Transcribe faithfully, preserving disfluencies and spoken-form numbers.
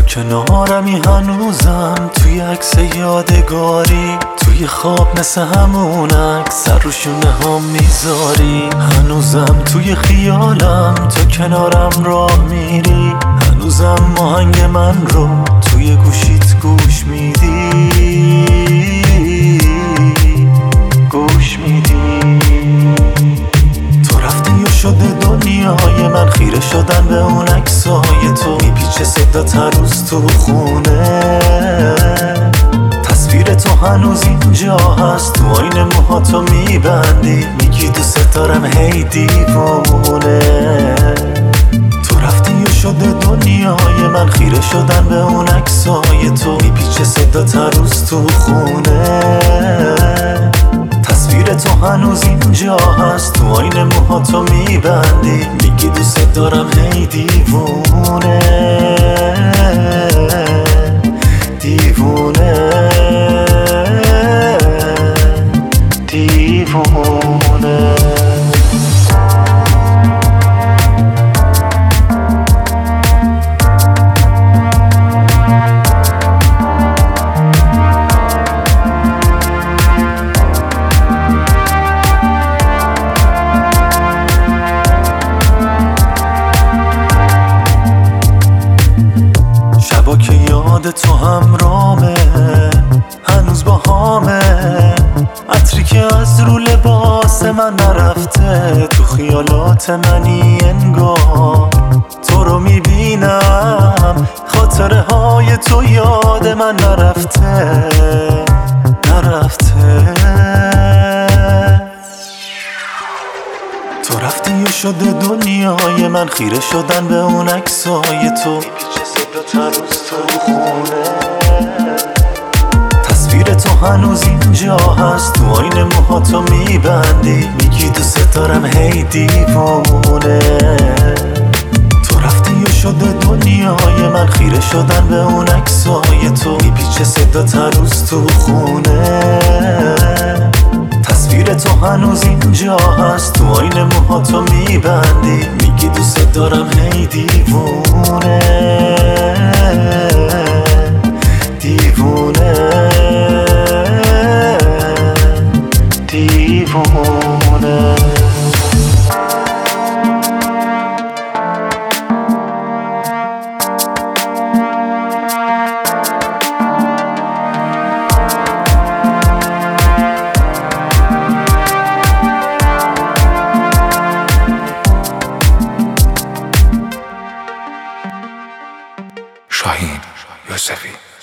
کنارمی هنوزم، توی عکس یادگاری، توی خواب مثل همون عکس سر رو شونه هم میذاری. هنوزم توی خیالم، تو کنارم راه میری، هنوزم آهنگ من رو توی گوشیت گوش میدی گوش میدی. تو رفتی و شده دنیای من، خیره شدن به اون عکسای تو، میپیچه صدا تروز تو خونه. تصویر تو هنوز اینجا هست، تو آینه موهاتو میبندی، میگی دوست دارم هی دیوونه. تو رفتی و شده دنیای من، خیره شدن به اون عکسای تو، میپیچه صدا تروز تو خونه. تصویر تو هنوز اینجا هست، تو آینه موهاتو میبندی، میگی دوست دارم هی دیوونه دیوونه دیوونه. شبا که یاد تو همرامه، هنوز با هامه، عطری که از رو لباس من نرفته، تو خیالات منی انگار. تو رو میبینم، خاطره های تو یاد من نرفته نرفته. تو رفتی و شده دنیای من، خیره شدن به اون عکسای تو، میپیچه صدا تروز تو خونه. تصویر تو هنوز اینجا هست، تو آینه موهاتو میبندی، میگی دوست دارم هی دیوونه. تو رفتی و شده دنیای من، خیره شدن به اون عکسای تو، میپیچه صدا تروز تو خونه. تصویر تو هنوز اینجا هست، تو آینه موهاتو میبندی، میگی دوست دارم هی دیوونه دیوونه دیوونه. شاهین یوسفی.